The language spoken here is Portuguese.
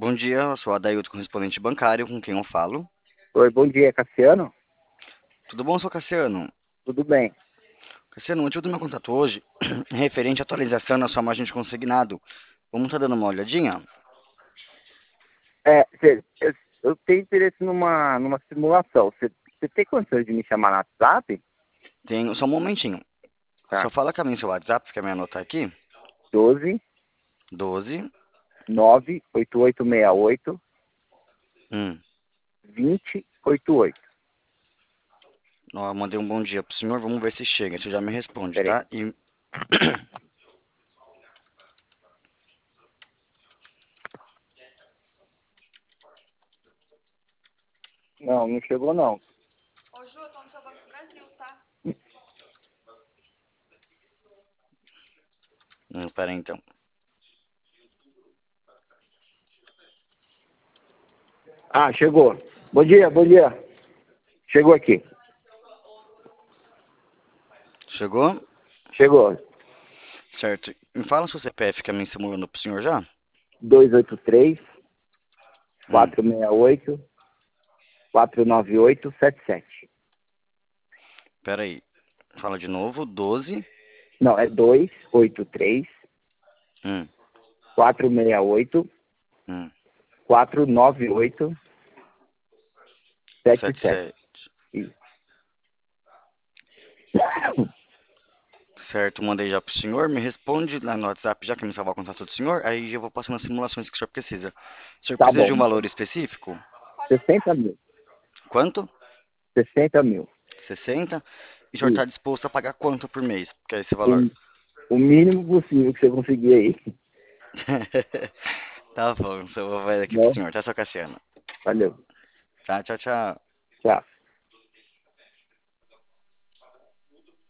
Bom dia, eu sou Adailto, correspondente bancário, com quem eu falo. Oi, bom dia, Cassiano. Tudo bom, sou Cassiano? Tudo bem? Cassiano, o motivo do meu contato hoje é referente à atualização na sua margem de consignado. Vamos estar dando uma olhadinha? Eu tenho interesse numa simulação. Você tem condições de me chamar no WhatsApp? Tenho, só um momentinho. Tá. Só fala com a mim seu WhatsApp, quer me anotar aqui? 12 12 98868 hum. 2088. Ó, mandei um bom dia pro senhor, vamos ver se chega, você já me responde, Peraí. tá? E Não, não chegou não. Ô, Ju, eu tô no seu Banco do Brasil, tá? pera aí, então. Ah, chegou. Bom dia, bom dia. Chegou aqui. Chegou? Chegou. Certo. Me fala o seu CPF que a mim simulando pro senhor já? 283 Hum. 468 49877. Pera aí. Fala de novo, 12 Não, é 283 hum. 468 Hum. 498 77. 77. Isso. Certo, mandei já pro senhor. Me responde lá no WhatsApp, já que me salvar o contato do senhor. Aí eu vou passando as simulações que o senhor precisa. O senhor Tá precisa de bom. um valor específico? 60 mil. Quanto? 60 mil. 60. E o senhor está Isso. disposto a pagar quanto por mês? Que é esse valor? O mínimo possível que você conseguir aí. Tá bom, eu vou ver aqui pro Né? senhor. Tá, seu Cassiano? Valeu. Tá, tchau, tchau. Tchau.